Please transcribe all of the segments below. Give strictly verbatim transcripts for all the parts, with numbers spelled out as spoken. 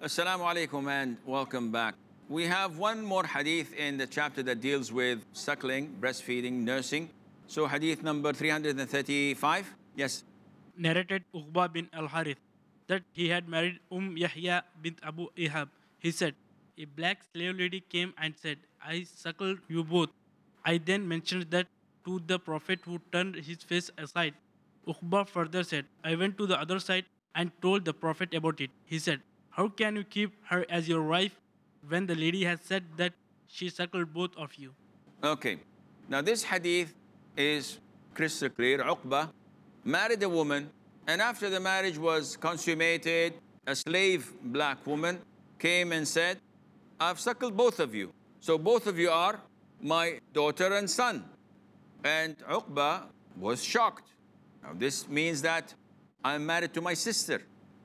Assalamu alaikum and welcome back. We have one more hadith in the chapter that deals with suckling, breastfeeding, nursing. So hadith number three hundred thirty-five. Yes. Narrated Uqba bin al-Harith that he had married Umm Yahya bint Abu Ihab. He said, a black slave lady came and said, I suckled you both. I then mentioned that to the Prophet, who turned his face aside. Uqba further said, I went to the other side and told the Prophet about it. He said, how can you keep her as your wife when the lady has said that she suckled both of you? Okay. Now this hadith is crystal clear. Uqba married a woman, and after the marriage was consummated, a slave black woman came and said, I've suckled both of you. So both of you are my daughter and son. And Uqba was shocked. Now this means that I'm married to my sister.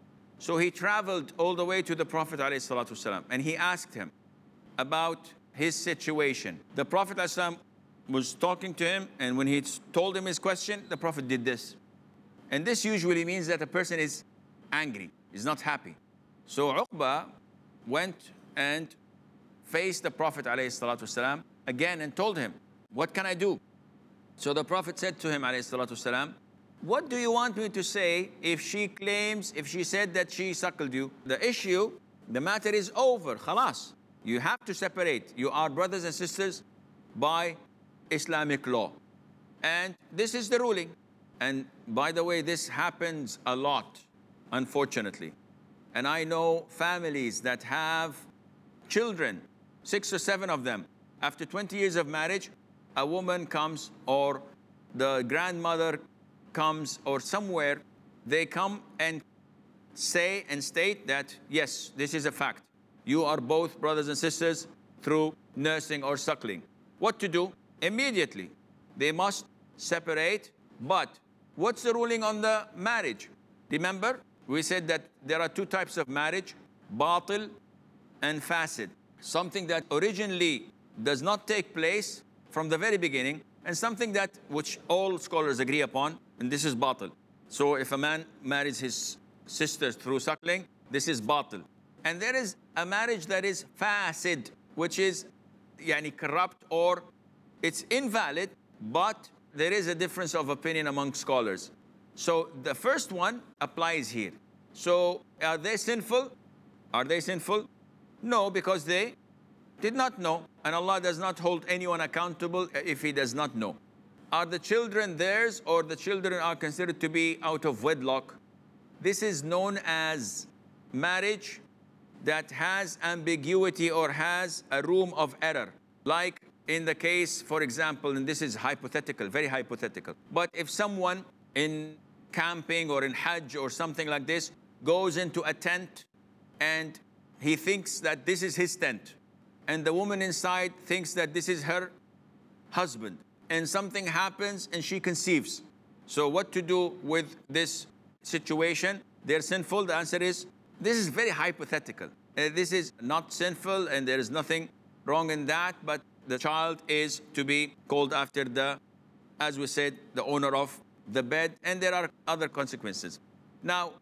So he traveled all the way to the Prophet ﷺ, and he asked him about his situation. The Prophet ﷺ was talking to him, and when he told him his question, the Prophet did this. And this usually means that a person is angry, is not happy. So Uqba went and faced the Prophet ﷺ again and told him, what can I do? So the Prophet said to him ﷺ, what do you want me to say if she claims, if she said that she suckled you? The issue, the matter is over, khalas. You have to separate. You are brothers and sisters by Islamic law. And this is the ruling. And by the way, this happens a lot, unfortunately. And I know families that have children, six or seven of them. After twenty years of marriage, a woman comes, or the grandmother comes, or somewhere, they come and say and state that, yes, this is a fact. You are both brothers and sisters through nursing or suckling. What to do? Immediately, they must separate. But what's the ruling on the marriage? Remember, we said that there are two types of marriage, batil and fasid. Something that originally does not take place from the very beginning, and something that, which all scholars agree upon, and this is batil. So if a man marries his sister through suckling, this is batil. And there is a marriage that is fasid, which is yani corrupt, or it's invalid, but there is a difference of opinion among scholars. So the first one applies here. So are they sinful? Are they sinful? No, because they did not know, and Allah does not hold anyone accountable if he does not know. Are the children theirs, or the children are considered to be out of wedlock? This is known as marriage that has ambiguity or has a room of error. Like in the case, for example, and this is hypothetical, very hypothetical, but if someone in camping or in Hajj or something like this goes into a tent and he thinks that this is his tent, and the woman inside thinks that this is her husband, and something happens and she conceives. So what to do with this situation? They're sinful. The answer is, this is very hypothetical. Uh, this is not sinful, and there is nothing wrong in that, but the child is to be called after the, as we said, the owner of the bed, and there are other consequences. Now,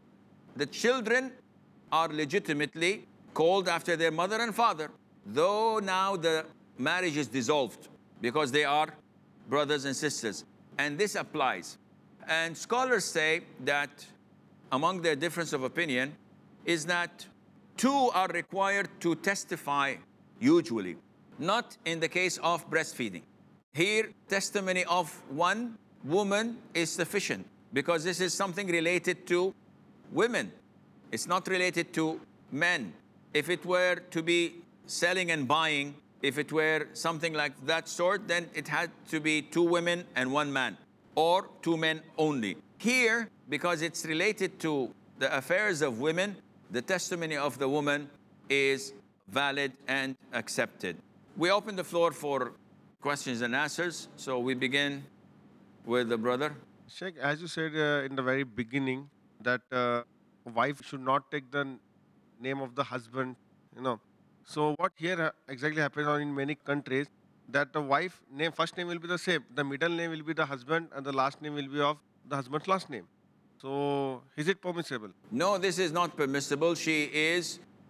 the children are legitimately called after their mother and father, though now the marriage is dissolved because they are brothers and sisters. And this applies. And scholars say that among their difference of opinion is that two are required to testify usually, not in the case of breastfeeding. Here, testimony of one woman is sufficient because this is something related to women. It's not related to men. If it were to be selling and buying, if it were something like that sort, then it had to be two women and one man, or two men only. Here, because it's related to the affairs of women, the testimony of the woman is valid and accepted. We open the floor for questions and answers. So we begin with the brother. Sheikh, as you said uh, in the very beginning, that uh, wife should not take the n- name of the husband, you know. So what here uh, exactly happens on in many countries, that the wife name, first name will be the same, the middle name will be the husband, and the last name will be of the husband's last name. So is it permissible? No, this is not permissible. She is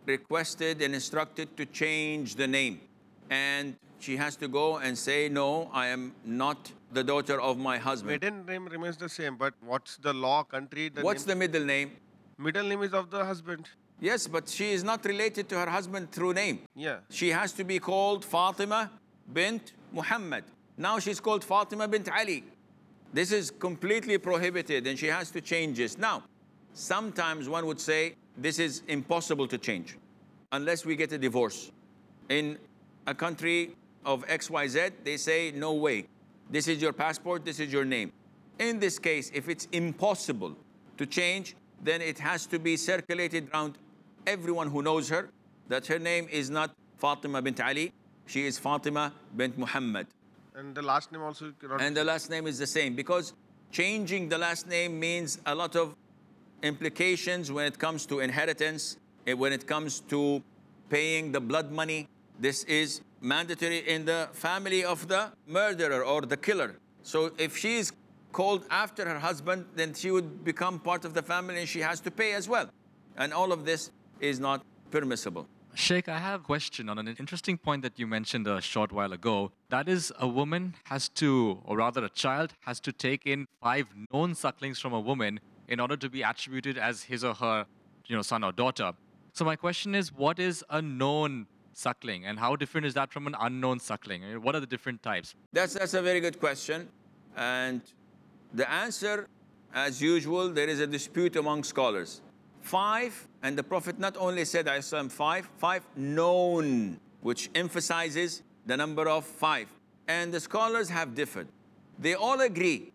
requested and instructed to change the name. And she has to go and say, no, I am not the daughter of my husband. Maiden name remains the same, but what's the law, country? The What's the name, middle name? middle name is of the husband. Yes, but she is not related to her husband through name. Yeah. She has to be called Fatima bint Muhammad. Now she's called Fatima bint Ali. This is completely prohibited and she has to change this. Now, sometimes one would say this is impossible to change unless we get a divorce. In a country of X Y Z, they say, no way. This is your passport, this is your name. In this case, if it's impossible to change, then it has to be circulated around everyone who knows her, that her name is not Fatima bint Ali, she is Fatima bint Muhammad. And the last name also cannot. And the last name is the same, because changing the last name means a lot of implications when it comes to inheritance, eh, when it comes to paying the blood money. This is mandatory in the family of the murderer or the killer. So if she is called after her husband, then she would become part of the family and she has to pay as well. And all of this is not permissible. Sheikh, I have a question on an interesting point that you mentioned a short while ago. That is, a woman has to, or rather a child has to take in five known sucklings from a woman in order to be attributed as his or her, you know, son or daughter. So my question is, what is a known suckling and how different is that from an unknown suckling? I mean, what are the different types? That's, that's a very good question. And the answer, as usual, there is a dispute among scholars. Five, and the Prophet not only said, I saw five, five known, which emphasizes the number of five. And the scholars have differed. They all agree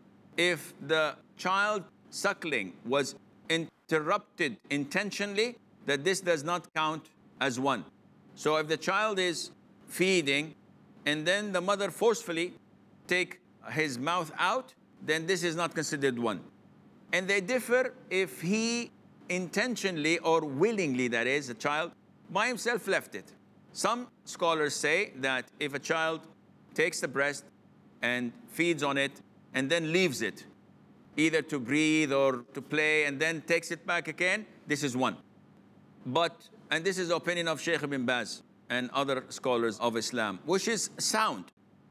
if the child suckling was interrupted intentionally, that this does not count as one. So if the child is feeding and then the mother forcefully take his mouth out, then this is not considered one. And they differ if he intentionally or willingly, that is, the child by himself left it. Some scholars say that if a child takes the breast and feeds on it and then leaves it, either to breathe or to play and then takes it back again, this is one. But, and this is the opinion of Sheikh Ibn Baz and other scholars of Islam, which is sound.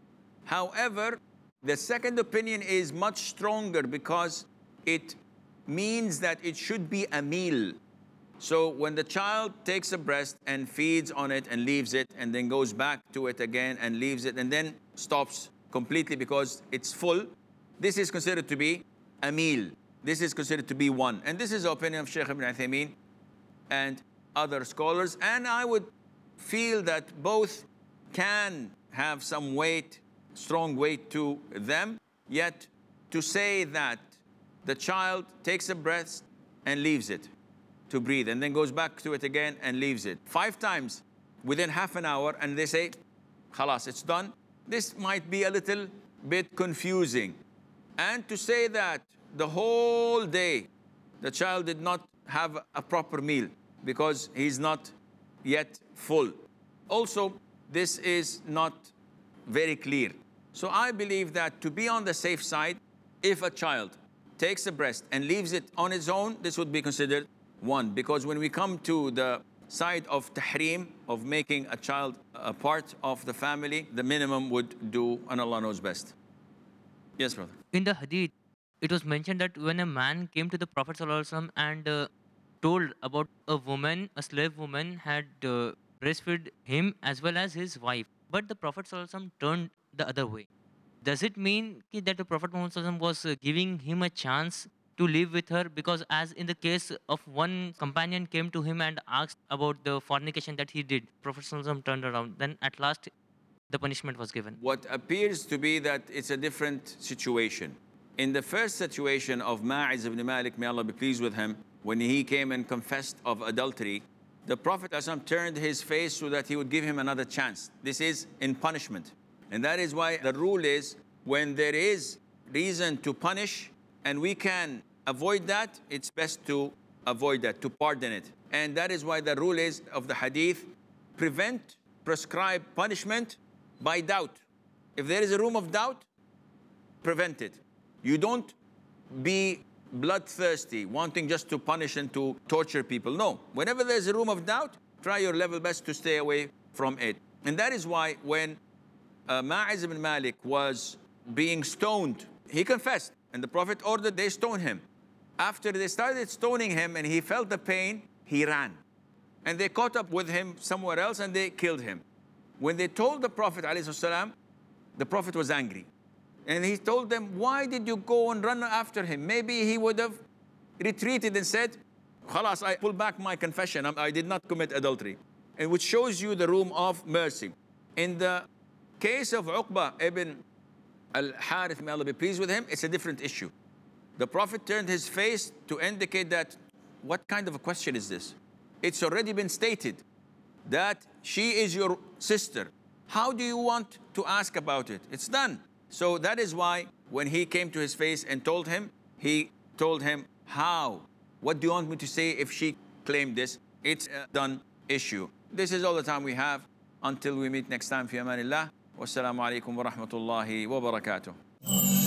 However, the second opinion is much stronger because it means that it should be a meal. So when the child takes a breast and feeds on it and leaves it and then goes back to it again and leaves it and then stops completely because it's full, this is considered to be a meal. This is considered to be one. And this is the opinion of Sheikh Ibn Uthaymeen and other scholars. And I would feel that both can have some weight, strong weight to them, yet to say that the child takes a breath and leaves it to breathe and then goes back to it again and leaves it five times within half an hour and they say, khalas, it's done. This might be a little bit confusing. And to say that the whole day the child did not have a proper meal because he's not yet full. Also, this is not very clear. So I believe that to be on the safe side, if a child takes a breast and leaves it on its own, this would be considered one. Because when we come to the side of tahreem, of making a child a part of the family, the minimum would do, and Allah knows best. Yes, brother. In the hadith, it was mentioned that when a man came to the Prophet ﷺ and uh, told about a woman, a slave woman, had uh, breastfed him as well as his wife, but the Prophet ﷺ turned the other way. Does it mean ki that the Prophet Muhammad ﷺ was uh, giving him a chance to live with her? Because as in the case of one companion came to him and asked about the fornication that he did, Prophet ﷺ turned around. Then at last, the punishment was given. What appears to be that it's a different situation. In the first situation of Ma'iz ibn Malik, may Allah be pleased with him, when he came and confessed of adultery, the Prophet ﷺ turned his face so that he would give him another chance. This is in punishment. And that is why the rule is, when there is reason to punish and we can avoid that, it's best to avoid that, to pardon it. And that is why the rule is of the hadith, prevent prescribed punishment by doubt. If there is a room of doubt, prevent it. You don't be bloodthirsty, wanting just to punish and to torture people. No. Whenever there's a room of doubt, try your level best to stay away from it. And that is why when uh, Ma'iz ibn Malik was being stoned, he confessed. And the Prophet ordered they stone him. After they started stoning him and he felt the pain, he ran. And they caught up with him somewhere else and they killed him. When they told the Prophet ﷺ, the Prophet was angry. And he told them, why did you go and run after him? Maybe he would have retreated and said, Khalas, I pull back my confession. I did not commit adultery. And which shows you the room of mercy. In the case of Uqba ibn al-Harith, may Allah be pleased with him, it's a different issue. The Prophet turned his face to indicate that, what kind of a question is this? It's already been stated that she is your sister. How do you want to ask about it? It's done. So that is why when he came to his face and told him, he told him, how? What do you want me to say if she claimed this? It's a done issue. This is all the time we have. Until we meet next time, fi amanillah. Wassalamu alaikum wa rahmatullahi wa barakatuh.